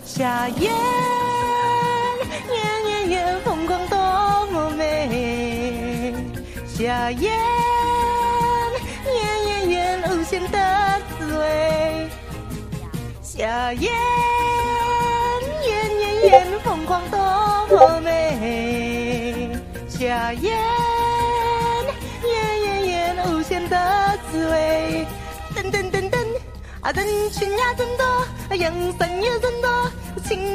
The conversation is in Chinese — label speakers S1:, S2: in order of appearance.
S1: 夏夜夜夜夜疯狂多么美，夏夜夜夜夜无限的滋味，夏夜夜夜夜疯狂多么美，夏夜夜夜夜无限的滋味，噔噔噔噔啊，人群呀真多，阳伞也真多，情。